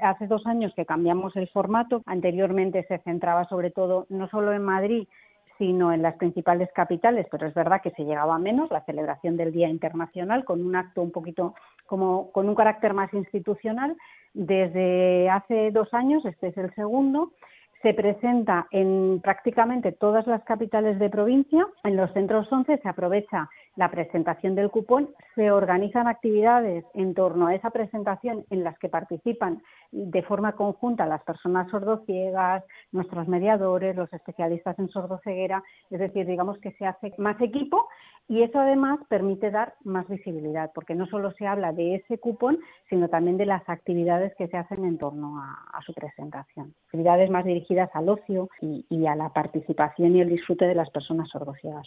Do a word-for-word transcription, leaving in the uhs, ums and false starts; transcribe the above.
hace dos años que cambiamos el formato. Anteriormente se centraba sobre todo no solo en Madrid, sino en las principales capitales, pero es verdad que se llegaba menos, la celebración del Día Internacional, con un acto un poquito como con un carácter más institucional. Desde hace dos años, este es el segundo, se presenta en prácticamente todas las capitales de provincia. En los centros once se aprovecha la presentación del cupón, se organizan actividades en torno a esa presentación en las que participan de forma conjunta las personas sordociegas, nuestros mediadores, los especialistas en sordoceguera, es decir, digamos que se hace más equipo y eso además permite dar más visibilidad, porque no solo se habla de ese cupón, sino también de las actividades que se hacen en torno a, a su presentación. Actividades más dirigidas al ocio y, y a la participación y el disfrute de las personas sordociegas.